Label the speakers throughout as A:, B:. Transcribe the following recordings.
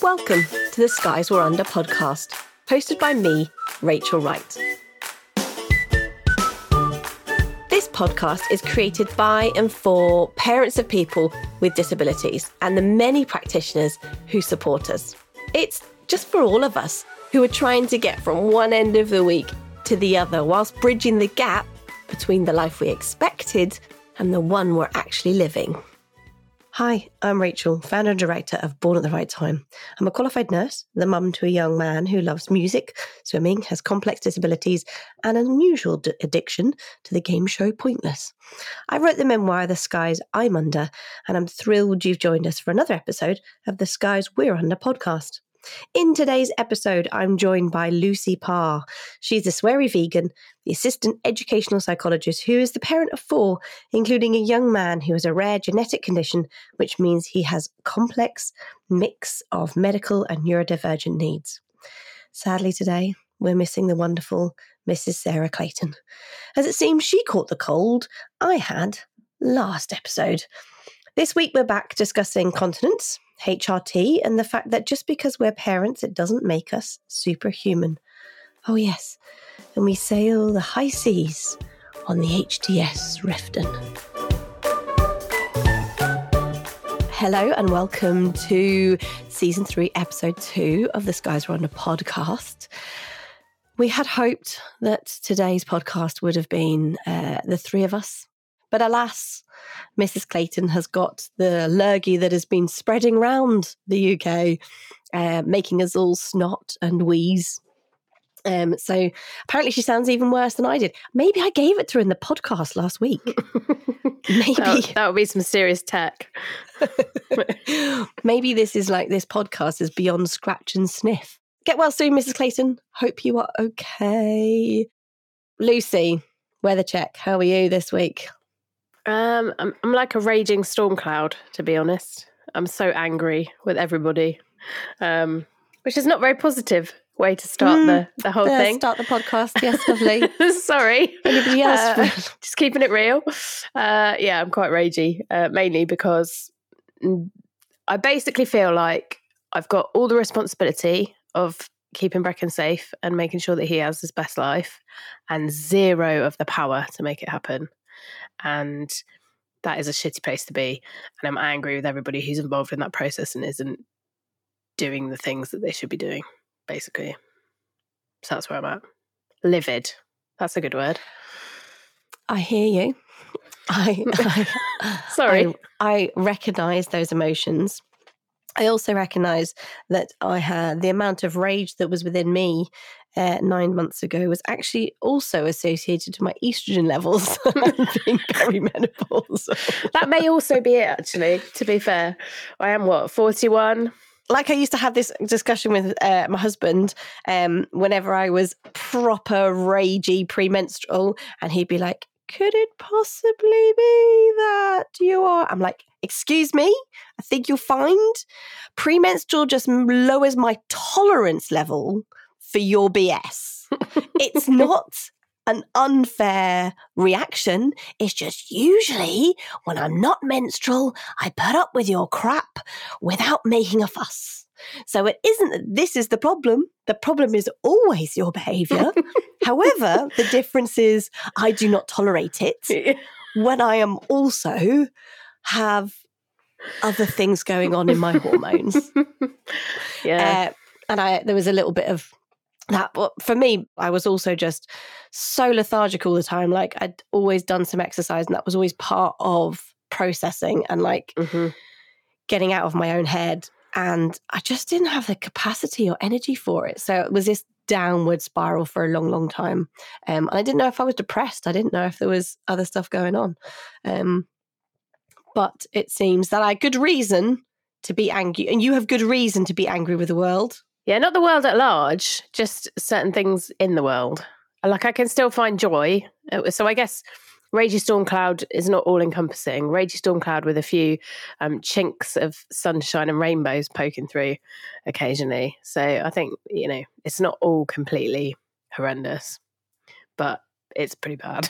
A: Welcome to the Skies Were Under podcast, hosted by me, Rachel Wright. This podcast is created by and for parents of people with disabilities and the many practitioners who support us. It's just for all of us who are trying to get from one end of the week to the other whilst bridging the gap between the life we expected and the one we're actually living. Hi, I'm Rachel, founder and director of Born at the Right Time. I'm a qualified nurse, the mum to a young man who loves music, swimming, has complex disabilities, and an unusual addiction to the game show Pointless. I wrote the memoir The Skies I'm Under, and I'm thrilled you've joined us for another episode of the Skies We're Under podcast. In today's episode, I'm joined by Lucy Parr. She's a sweary vegan, the assistant educational psychologist who is the parent of 4, including a young man who has a rare genetic condition, which means he has a complex mix of medical and neurodivergent needs. Sadly today, we're missing the wonderful Mrs. Sarah Clayton. As it seems she caught the cold I had last episode. This week we're back discussing continence, HRT, and the fact that just because we're parents, it doesn't make us superhuman. Oh yes, and we sail the high seas on the HTS Riften. Hello and welcome to Season 3, Episode 2 of the Skies Were Under podcast. We had hoped that today's podcast would have been the three of us. But alas, Mrs. Clayton has got the lurgy that has been spreading round the UK, making us all snot and wheeze. So apparently she sounds even worse than I did. Maybe I gave it to her in the podcast last week. Maybe.
B: That would be some serious tech.
A: Maybe this podcast is beyond scratch and sniff. Get well soon, Mrs. Clayton. Hope you are okay. Lucy, weather check. How are you this week?
B: I'm like a raging storm cloud, to be honest. I'm so angry with everybody, which is not very positive way to start the whole thing.
A: Start the podcast. Yes, lovely.
B: Sorry.
A: Anybody else?
B: Just keeping it real. Yeah, I'm quite ragey, mainly because I basically feel like I've got all the responsibility of keeping Brecon safe and making sure that he has his best life and zero of the power to make it happen. And that is a shitty place to be. And I'm angry with everybody who's involved in that process and isn't doing the things that they should be doing, basically. So that's where I'm at. Livid. That's a good word.
A: I hear you.
B: Sorry.
A: I recognise those emotions. I also recognise that I had the amount of rage that was within me 9 months ago was actually also associated to my estrogen levels being perimenopausal.
B: That may also be it, actually, to be fair. I am, 41?
A: Like I used to have this discussion with my husband whenever I was proper ragey premenstrual, and he'd be like, could it possibly be that you are? I'm like, excuse me? I think you'll find premenstrual just lowers my tolerance level for your BS. It's not an unfair reaction. It's just usually when I'm not menstrual, I put up with your crap without making a fuss. So it isn't that this is the problem. The problem is always your behaviour. However, the difference is I do not tolerate it when I am also have other things going on in my hormones.
B: Yeah.
A: And there was a little bit of that. But for me, I was also just so lethargic all the time. Like I'd always done some exercise and that was always part of processing and getting out of my own head. And I just didn't have the capacity or energy for it. So it was this downward spiral for a long, long time. And I didn't know if I was depressed. I didn't know if there was other stuff going on. But it seems that I had good reason to be angry. And you have good reason to be angry with the world.
B: Yeah, not the world at large, just certain things in the world. Like I can still find joy. So I guess Ragey Storm Cloud is not all-encompassing. Ragey Storm Cloud with a few chinks of sunshine and rainbows poking through occasionally. So I think, it's not all completely horrendous, but it's pretty bad.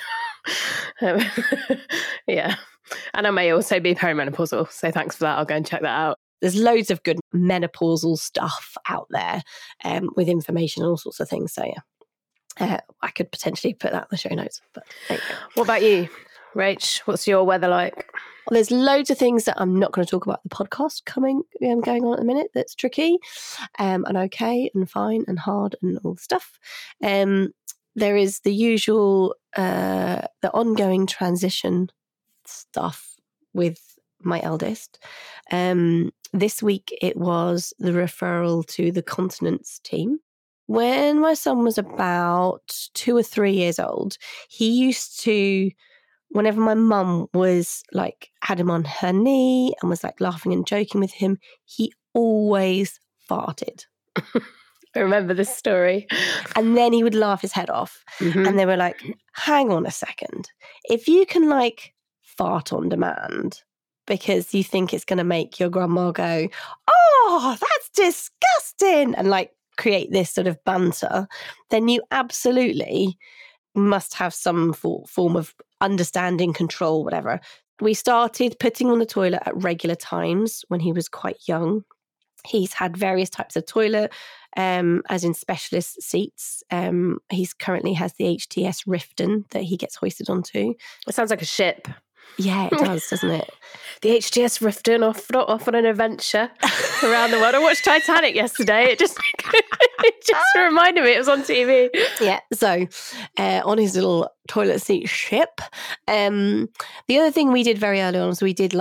B: Yeah. And I may also be perimenopausal. So thanks for that. I'll go and check that out.
A: there's loads of good menopausal stuff out there with information and all sorts of things. So I could potentially put that in the show notes. But
B: what about you, Rach? What's your weather like?
A: Well, there's loads of things that I'm not going to talk about in the podcast going on at the minute that's tricky and okay and fine and hard and all the stuff. There is the usual, the ongoing transition stuff with my eldest. This week it was the referral to the continence team. When my son was about 2 or 3 years old, he used to, whenever my mum was like, had him on her knee and was like laughing and joking with him, he always farted.
B: I remember this story.
A: And then he would laugh his head off. Mm-hmm. And they were like, hang on a second. If you can like fart on demand because you think it's going to make your grandma go, oh, that's disgusting, and like create this sort of banter, then you absolutely must have some form of understanding, control, whatever. We started putting on the toilet at regular times when he was quite young. He's had various types of toilet, as in specialist seats. He's currently has the HTS Riften that he gets hoisted onto.
B: It sounds like a ship.
A: Yeah, it does, doesn't it?
B: The HTS Riften off on an adventure around the world. I watched Titanic yesterday. It just reminded me. It was on TV.
A: Yeah, so on his little toilet seat ship. The other thing we did very early on is we did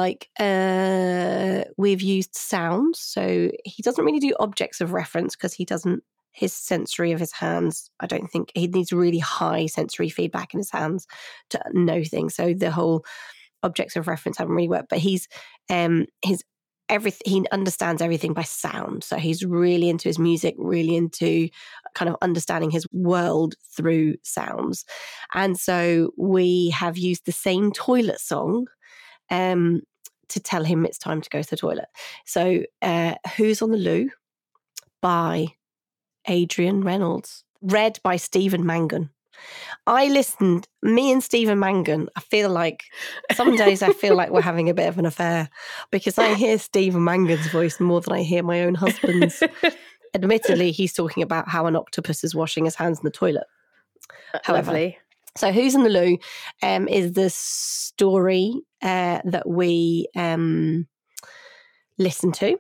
A: we've used sounds. So he doesn't really do objects of reference because he doesn't, his sensory of his hands, I don't think, he needs really high sensory feedback in his hands to know things. So the whole objects of reference haven't really worked, but he understands everything by sound. So he's really into his music, really into kind of understanding his world through sounds. And so we have used the same toilet song to tell him it's time to go to the toilet. So Who's on the Loo by Adrian Reynolds, read by Stephen Mangan. I listened, me and Stephen Mangan, I feel like some days I feel like we're having a bit of an affair because I hear Stephen Mangan's voice more than I hear my own husband's. Admittedly, he's talking about how an octopus is washing his hands in the toilet. However,
B: lovely.
A: So Who's in the Loo is the story that we listen to.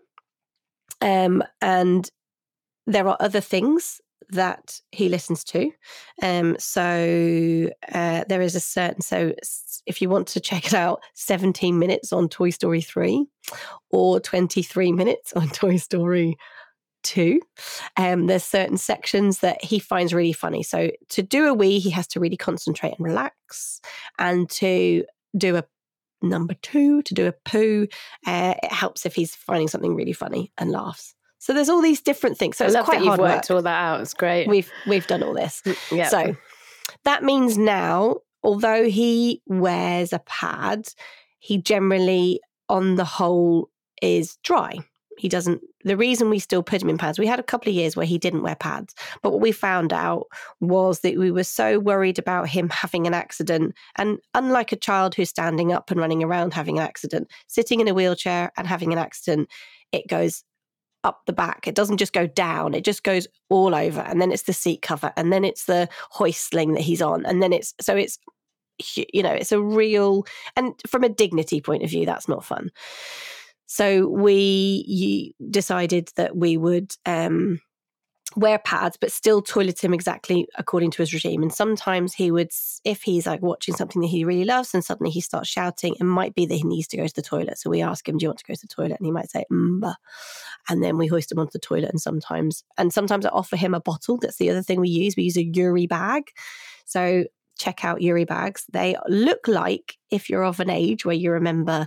A: And there are other things that he listens to. So there is a certain, so if you want to check it out, 17 minutes on Toy Story 3 or 23 minutes on Toy Story 2. There's certain sections that he finds really funny. So to do a wee, he has to really concentrate and relax. And to do a number 2, to do a poo, it helps if he's finding something really funny and laughs. So there's all these different things. So
B: I
A: it's
B: love
A: quite
B: that you've
A: hard
B: worked
A: work.
B: all that out. It's great.
A: We've done all this.
B: Yeah.
A: So that means now, although he wears a pad, he generally, on the whole, is dry. He doesn't. The reason we still put him in pads, we had a couple of years where he didn't wear pads, but what we found out was that we were so worried about him having an accident. And unlike a child who's standing up and running around having an accident, sitting in a wheelchair and having an accident, it goes up the back. It doesn't just go down. It just goes all over. And then it's the seat cover. And then it's the hoist sling that he's on. And then it's it's a real, and from a dignity point of view, that's not fun. So we decided that we would wear pads, but still toilet him exactly according to his regime. And sometimes he would, if he's like watching something that he really loves and suddenly he starts shouting, it might be that he needs to go to the toilet. So we ask him, do you want to go to the toilet? And he might say, and then we hoist him onto the toilet. And sometimes I offer him a bottle. That's the other thing we use. We use a Yuri bag. So check out Yuri bags. They look like, if you're of an age where you remember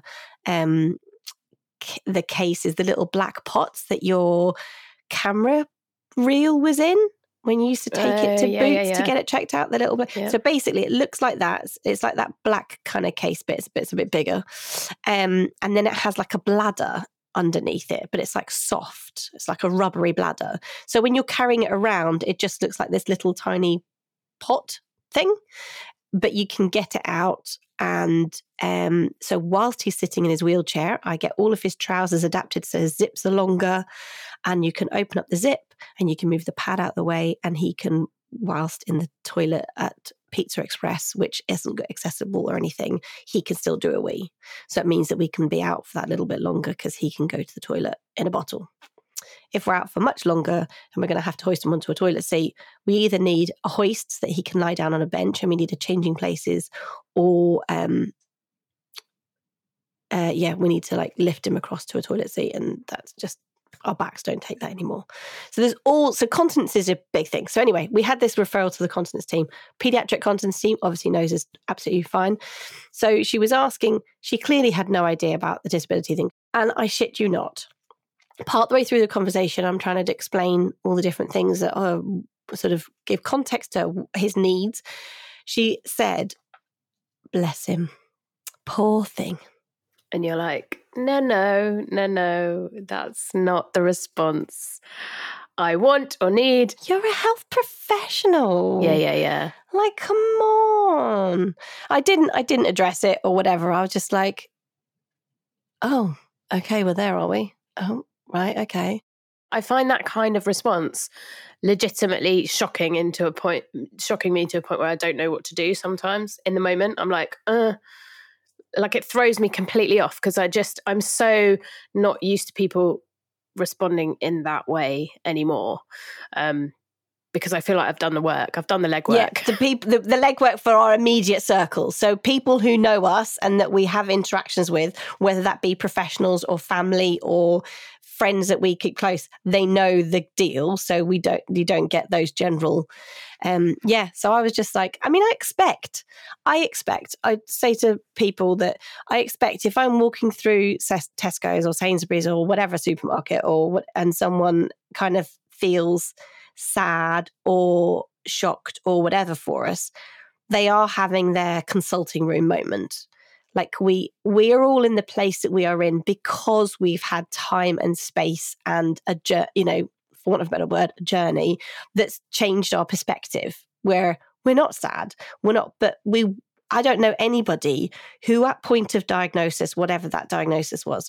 A: the cases, the little black pots that your camera reel was in when you used to take it to Boots to get it checked out, the little bit. Yeah. So basically it looks like that. It's like that black kind of case bit. It's a bit bigger. And then it has like a bladder underneath it, but it's like soft. It's like a rubbery bladder. So when you're carrying it around, it just looks like this little tiny pot thing, but you can get it out And so whilst he's sitting in his wheelchair, I get all of his trousers adapted so his zips are longer, and you can open up the zip and you can move the pad out the way, and he can, whilst in the toilet at Pizza Express, which isn't accessible or anything, he can still do a wee. So it means that we can be out for that little bit longer because he can go to the toilet in a bottle. If we're out for much longer and we're going to have to hoist him onto a toilet seat, we either need a hoist so that he can lie down on a bench and we need a changing places, or we need to like lift him across to a toilet seat, and that's just, our backs don't take that anymore. So continence is a big thing. So anyway, we had this referral to the continence team. Pediatric continence team obviously knows is absolutely fine. So she was asking, she clearly had no idea about the disability thing. And I shit you not, part the way through the conversation, I'm trying to explain all the different things that are sort of give context to his needs. She said, bless him, poor thing.
B: And you're like, no, that's not the response I want or need.
A: You're a health professional.
B: Yeah.
A: Like, come on. I didn't address it or whatever. I was just like, oh, okay, well, there are we. Oh, right, okay.
B: I find that kind of response legitimately shocking me to a point where I don't know what to do sometimes. In the moment, I'm like it throws me completely off because I'm so not used to people responding in that way anymore. Because I feel like I've done the work. I've done the legwork.
A: Yeah, the legwork for our immediate circles. So people who know us and that we have interactions with, whether that be professionals or family or friends that we keep close, they know the deal. So you don't get those general. So I was just like, I mean, I expect, I'd say to people that I expect if I'm walking through Tesco's or Sainsbury's or whatever supermarket and someone kind of feels sad or shocked or whatever for us, they are having their consulting room moment. Like we are all in the place that we are in because we've had time and space and for want of a better word, a journey that's changed our perspective, where we're not sad, I don't know anybody who at point of diagnosis, whatever that diagnosis was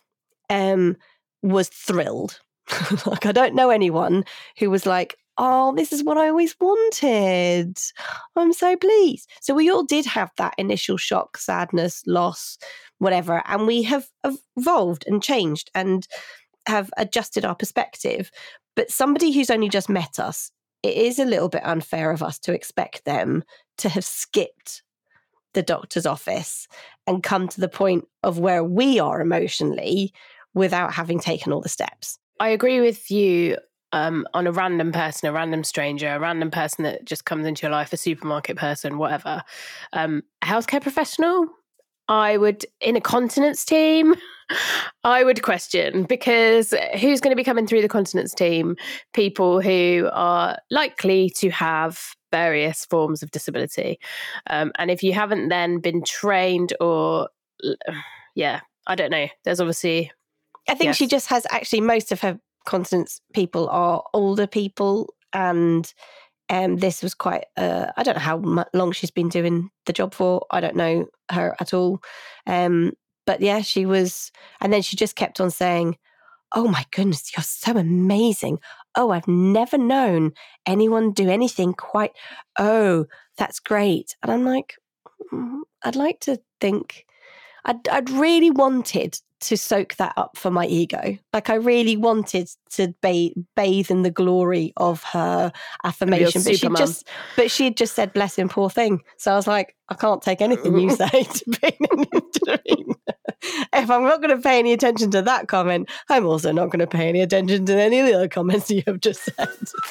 A: thrilled. Like, I don't know anyone who was like, oh, this is what I always wanted. I'm so pleased. So we all did have that initial shock, sadness, loss, whatever. And we have evolved and changed and have adjusted our perspective. But somebody who's only just met us, it is a little bit unfair of us to expect them to have skipped the doctor's office and come to the point of where we are emotionally without having taken all the steps.
B: I agree with you on a random person, a random stranger, a random person that just comes into your life, a supermarket person, whatever. A healthcare professional, in a continence team, I would question, because who's going to be coming through the continence team? People who are likely to have various forms of disability. And if you haven't then been trained I don't know. There's obviously...
A: I think she just has actually most of her continence people are older people, and this was quite I don't know how long she's been doing the job for. I don't know her at all. But yeah, she was, and then she just kept on saying, oh my goodness, you're so amazing. Oh, I've never known anyone do anything quite, oh, that's great. And I'm like, I'd like to think, I'd really wanted to soak that up for my ego. Like, I really wanted to bathe in the glory of her affirmation. But she had just said, bless him, poor thing. So I was like, I can't take anything you say to be. If I'm not going to pay any attention to that comment, I'm also not going to pay any attention to any of the other comments you have just said.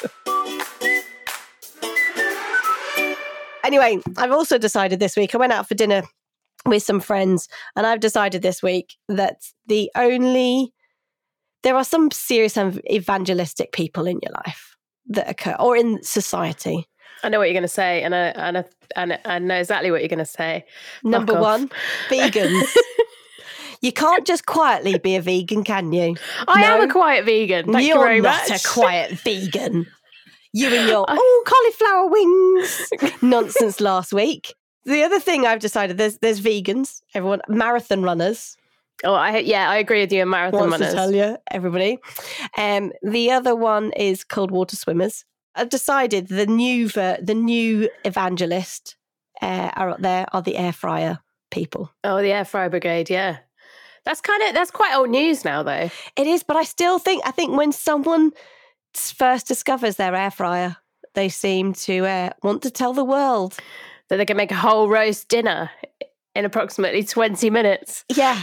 A: Anyway, I've also decided this week, I went out for dinner with some friends, and I've decided this week that there are some serious evangelistic people in your life that occur, or in society.
B: I know what you're going to say, and I know exactly what you're going to say.
A: Number one, vegans. You can't just quietly be a vegan, can you?
B: I am a quiet vegan. Thank you very much.
A: You're not a quiet vegan. You and your cauliflower wings nonsense last week. The other thing I've decided, there's vegans, everyone, marathon runners.
B: Oh, I agree with you. Marathon runners.
A: To tell you, everybody. The other one is cold water swimmers. I've decided the new evangelist are the air fryer people.
B: Oh, the air fryer brigade, yeah. That's quite old news now, though.
A: It is, but I think when someone first discovers their air fryer, they seem to want to tell the world
B: that they can make a whole roast dinner in approximately 20 minutes.
A: Yeah.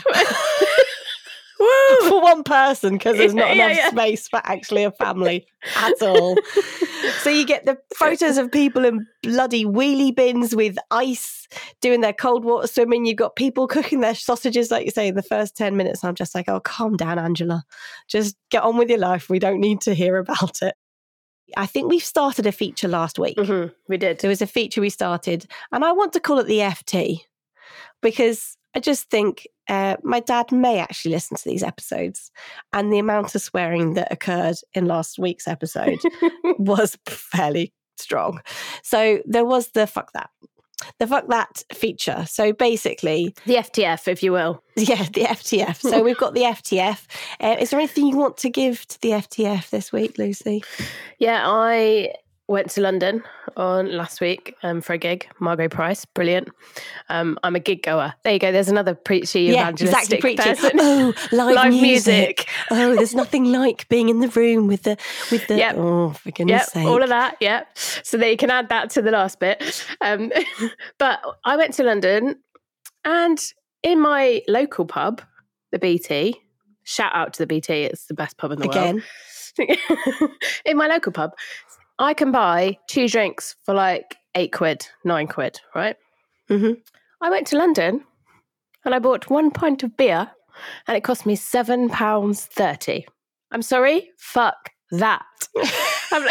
A: For one person, because there's not enough space for actually a family at all. So you get the photos of people in bloody wheelie bins with ice doing their cold water swimming. You've got people cooking their sausages, like you say, in the first 10 minutes. I'm just like, oh, calm down, Angela. Just get on with your life. We don't need to hear about it. I think we started a feature last week.
B: Mm-hmm, we did.
A: There was a feature we started, and I want to call it the FT, because I just think my dad may actually listen to these episodes, and the amount of swearing that occurred in last week's episode was fairly strong. So there was the fuck that feature. So basically,
B: the FTF, if you will.
A: Yeah, the FTF. So we've got the FTF. Is there anything you want to give to the FTF this week, Lucy?
B: Yeah, I went to London on last week for a gig. Margot Price, brilliant. I'm a gig goer. There you go. There's another preachy evangelistic person.
A: Oh, live music. Oh, there's nothing like being in the room with the.
B: Yep.
A: Oh, for goodness sake.
B: All of that. Yeah. So there you can add that to the last bit. But I went to London, and in my local pub, the BT. Shout out to the BT. It's the best pub in the world. In my local pub, I can buy 2 drinks for like £8, £9, right?
A: Mm-hmm. I
B: went to London and I bought 1 pint of beer and it cost me £7.30. I'm sorry? Fuck that. I'm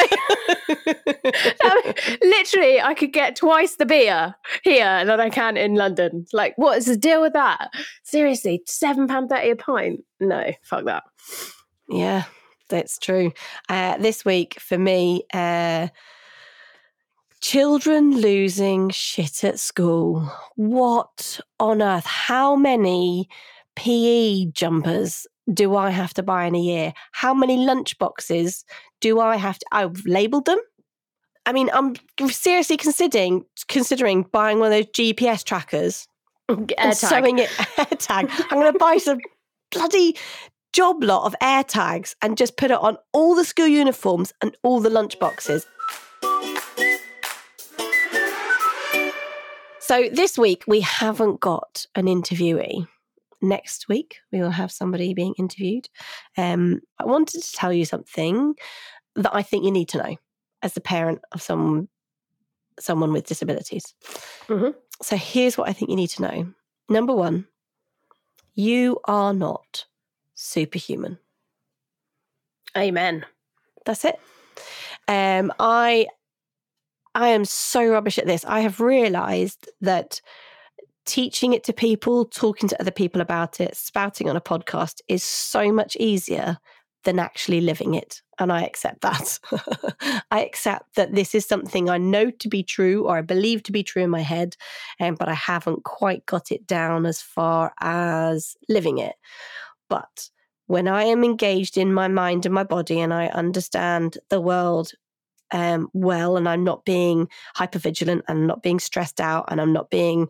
B: like, literally, I could get twice the beer here than I can in London. Like, what is the deal with that? Seriously, £7.30 a pint? No, fuck that.
A: Yeah. That's true. This week for me, children losing shit at school. What on earth? How many PE jumpers do I have to buy in a year? How many lunch boxes do I have to? I've labelled them. I mean, I'm seriously considering buying one of those GPS trackers and sewing it AirTag. I'm going to buy some bloody job lot of AirTags and just put it on all the school uniforms and all the lunch boxes. So this week we haven't got an interviewee. Next week we will have somebody being interviewed. I wanted to tell you something that I think you need to know as the parent of someone with disabilities.
B: Mm-hmm.
A: So here's what I think you need to know. Number 1, you are not superhuman.
B: Amen.
A: That's it. I am so rubbish at this. I have realised that teaching it to people, talking to other people about it, spouting on a podcast is so much easier than actually living it. And I accept that. I accept that this is something I know to be true, or I believe to be true in my head, but I haven't quite got it down as far as living it. But when I am engaged in my mind and my body and I understand the world well, and I'm not being hypervigilant and I'm not being stressed out and I'm not being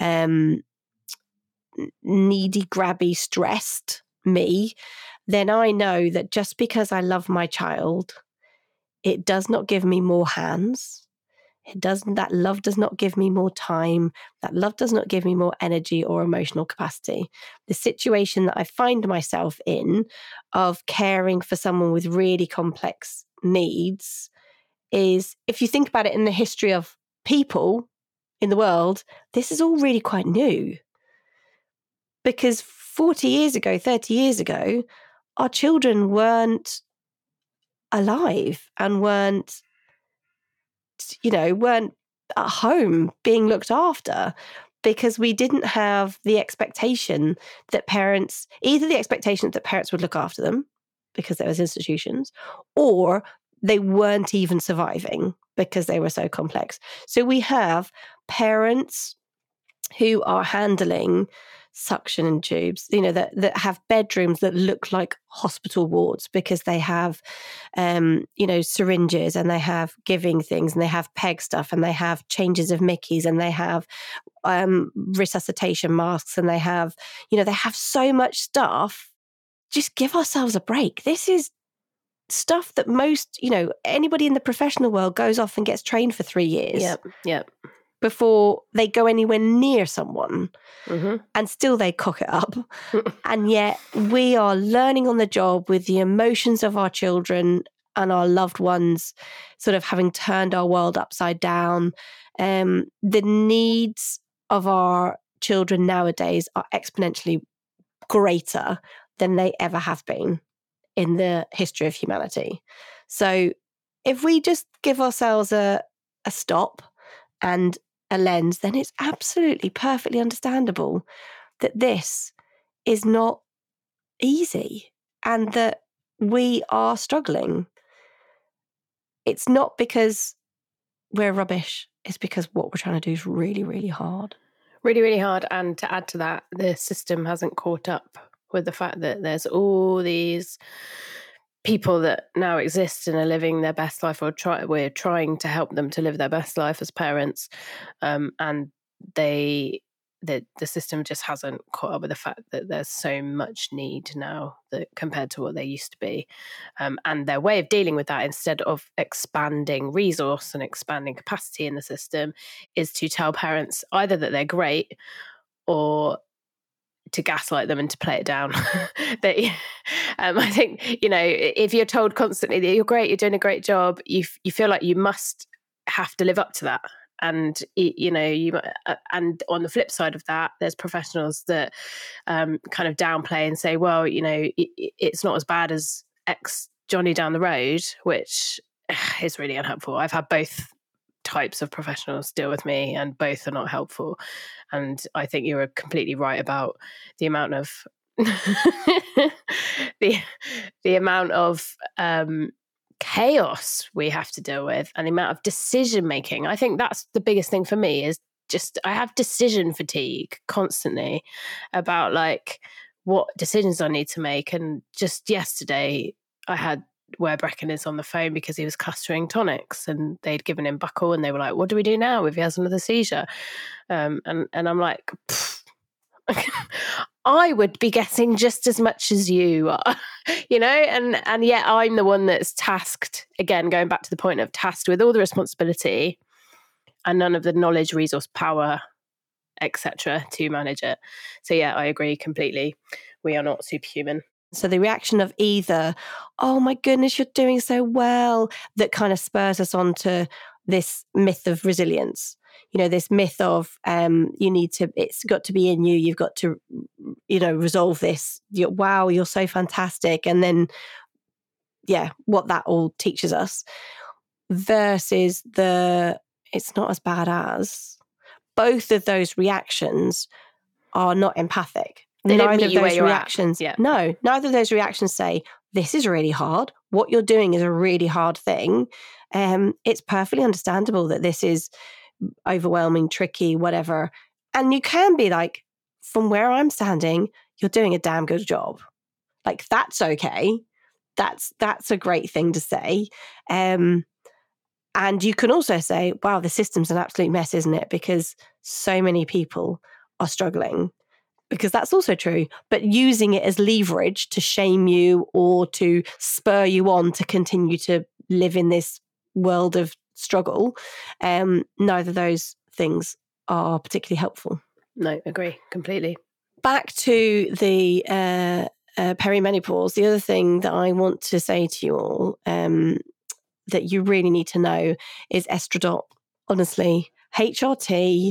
A: needy, grabby, stressed me, then I know that just because I love my child, it does not give me more hands. That love does not give me more time. That love does not give me more energy or emotional capacity. The situation that I find myself in of caring for someone with really complex needs is, if you think about it in the history of people in the world, this is all really quite new. Because 40 years ago, 30 years ago, our children weren't alive and weren't at home being looked after, because we didn't have the expectation that parents would look after them because there was institutions, or they weren't even surviving because they were so complex. So we have parents who are handling suction tubes, that have bedrooms that look like hospital wards because they have, syringes, and they have giving things, and they have peg stuff, and they have changes of Mickeys, and they have resuscitation masks, and they have so much stuff. Just give ourselves a break. This is stuff that most, anybody in the professional world goes off and gets trained for 3 years.
B: Yep.
A: Before they go anywhere near someone, and still they cock it up. And yet we are learning on the job with the emotions of our children and our loved ones sort of having turned our world upside down. The needs of our children nowadays are exponentially greater than they ever have been in the history of humanity. So if we just give ourselves a stop and a lens, then it's absolutely perfectly understandable that this is not easy and that we are struggling. It's not because we're rubbish. It's because what we're trying to do is really, really hard.
B: Really, really hard. And to add to that, the system hasn't caught up with the fact that there's all these people that now exist and are living their best life, or we're trying to help them to live their best life as parents, and the system just hasn't caught up with the fact that there's so much need now that compared to what there used to be, and their way of dealing with that, instead of expanding resource and expanding capacity in the system, is to tell parents either that they're great or to gaslight them and to play it down. I think, if you're told constantly that you're great, you're doing a great job, you feel like you must have to live up to that. And, and on the flip side of that, there's professionals that kind of downplay and say, well, it's not as bad as X Johnny down the road, which is really unhelpful. I've had both types of professionals deal with me, and both are not helpful. And I think you're completely right about the amount of the amount of chaos we have to deal with, and the amount of decision making. I think that's the biggest thing for me, is just I have decision fatigue constantly about like what decisions I need to make. And just yesterday I had where Brecken is on the phone because he was clustering tonics, and they'd given him buckle, and they were like, what do we do now if he has another seizure? And I'm like, I would be getting just as much as you are, and yet I'm the one that's tasked, again, going back to the point of tasked with all the responsibility and none of the knowledge, resource, power, etc. to manage it. So yeah, I agree completely. We are not superhuman.
A: So the reaction of either, oh my goodness, you're doing so well, that kind of spurs us on to this myth of resilience. This myth of it's got to be in you. You've got to, resolve this. Wow, you're so fantastic. And then, what that all teaches us versus it's not as bad as. Both of those reactions are not empathic. Neither of those reactions, no, neither of those reactions say, this is really hard. What you're doing is a really hard thing. It's perfectly understandable that this is overwhelming, tricky, whatever. And you can be like, from where I'm standing, you're doing a damn good job. Like, that's okay. That's a great thing to say. And you can also say, wow, the system's an absolute mess, isn't it? Because so many people are struggling. Because that's also true, but using it as leverage to shame you or to spur you on to continue to live in this world of struggle, neither of those things are particularly helpful.
B: No, agree completely.
A: Back to the perimenopause, the other thing that I want to say to you all that you really need to know is Estradot. Honestly, HRT,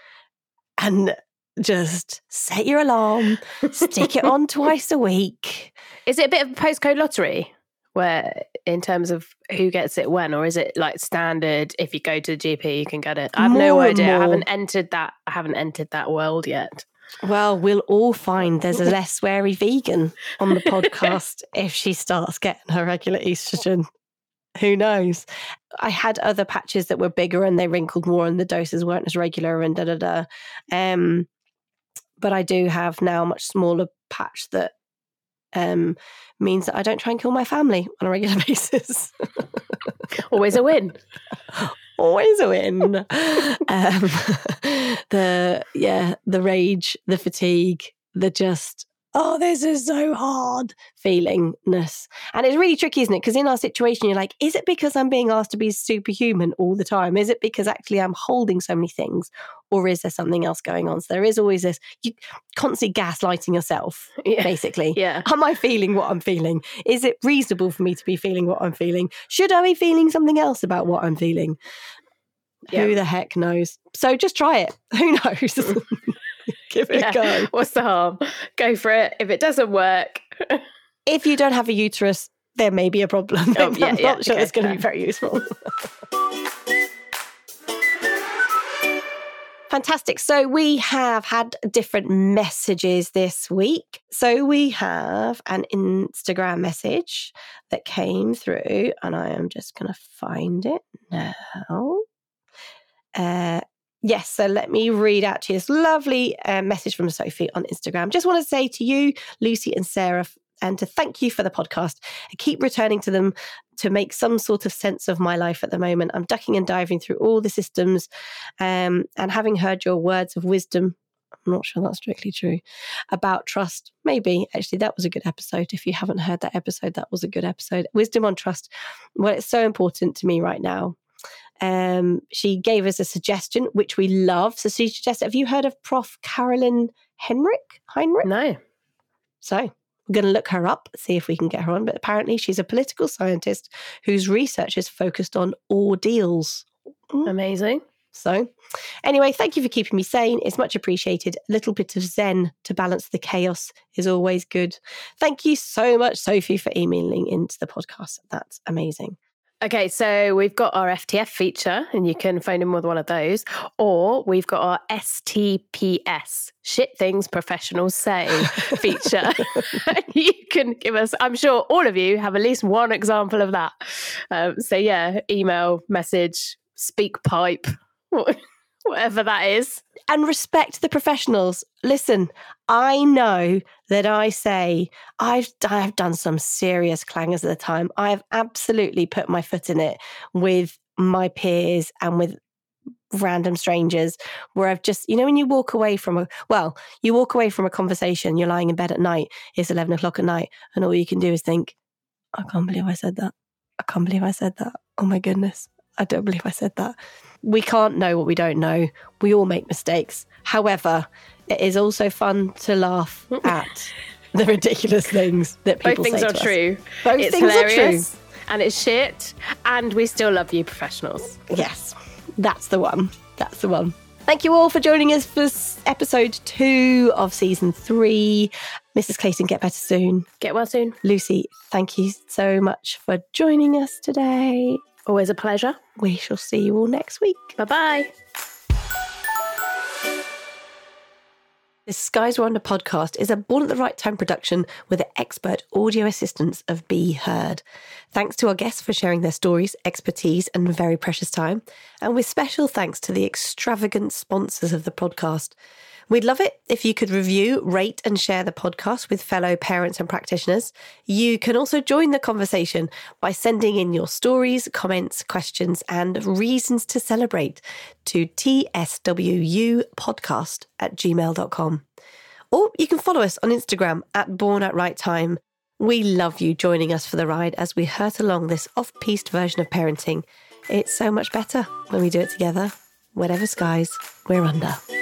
A: and just set your alarm, stick it on twice a week.
B: Is it a bit of a postcode lottery where in terms of who gets it when, or is it like standard, if you go to the GP you can get it? I have no idea. I haven't entered that world yet.
A: Well, we'll all find there's a less sweary vegan on the podcast if she starts getting her regular estrogen. Who knows? I had other patches that were bigger and they wrinkled more and the doses weren't as regular and but I do have now a much smaller patch that means that I don't try and kill my family on a regular basis.
B: Always a win.
A: Always a win. The rage, the fatigue, the just, oh, this is so hard feelingness. And it's really tricky, isn't it? Because in our situation, you're like, is it because I'm being asked to be superhuman all the time? Is it because actually I'm holding so many things? Or is there something else going on? So there is always this, you constantly gaslighting yourself, basically.
B: Yeah.
A: Am I feeling what I'm feeling? Is it reasonable for me to be feeling what I'm feeling? Should I be feeling something else about what I'm feeling? Yeah. Who the heck knows? So just try it. Who knows? Give it a go.
B: What's the harm? Go for it. If it doesn't work.
A: If you don't have a uterus, there may be a problem. I'm not sure it's going to be very useful. Fantastic. So we have had different messages this week. So we have an Instagram message that came through, and I am just going to find it now. Yes, so let me read out to you this lovely message from Sophie on Instagram. Just want to say to you, Lucy and Sarah, and to thank you for the podcast. I keep returning to them to make some sort of sense of my life at the moment. I'm ducking and diving through all the systems and having heard your words of wisdom. I'm not sure that's strictly true. About trust. Maybe. Actually, that was a good episode. If you haven't heard that episode, that was a good episode. Wisdom on trust. Well, it's so important to me right now. She gave us a suggestion, which we love. So she suggested, have you heard of Prof. Carolyn Heinrich?
B: No.
A: So we're going to look her up, see if we can get her on. But apparently she's a political scientist whose research is focused on ordeals.
B: Amazing.
A: So anyway, thank you for keeping me sane. It's much appreciated. A little bit of zen to balance the chaos is always good. Thank you so much, Sophie, for emailing into the podcast. That's amazing.
B: Okay, so we've got our FTF feature, and you can phone in with one of those, or we've got our STPS, Shit Things Professionals Say feature. You can give us, I'm sure all of you have at least one example of that. So yeah, email, message, speak pipe, whatever that is.
A: And respect the professionals. Listen, I know that I say I've done some serious clangers at the time. I've absolutely put my foot in it with my peers and with random strangers where I've just, when you walk away from a conversation, you're lying in bed at night, it's 11 o'clock at night, and all you can do is think, I can't believe I said that. I can't believe I said that. Oh my goodness. I don't believe I said that. We can't know what we don't know. We all make mistakes. However, it is also fun to laugh at the ridiculous things that people say to us.
B: Both things are true.
A: Both things are true.
B: And it's shit. And we still love you, professionals.
A: Yes, that's the one. That's the one. Thank you all for joining us for episode 2 of season 3. Mrs. Clayton, get better soon.
B: Get well soon.
A: Lucy, thank you so much for joining us today.
B: Always a pleasure.
A: We shall see you all next week.
B: Bye-bye.
A: The Skies Were Under podcast is a Born at the Right Time production with the expert audio assistance of Be Heard. Thanks to our guests for sharing their stories, expertise, and very precious time. And with special thanks to the extravagant sponsors of the podcast. We'd love it if you could review, rate, and share the podcast with fellow parents and practitioners. You can also join the conversation by sending in your stories, comments, questions, and reasons to celebrate to tswupodcast@gmail.com. Or you can follow us on Instagram @BornAtRightTime. We love you joining us for the ride as we hurt along this off-piste version of parenting. It's so much better when we do it together. Whatever skies we're under.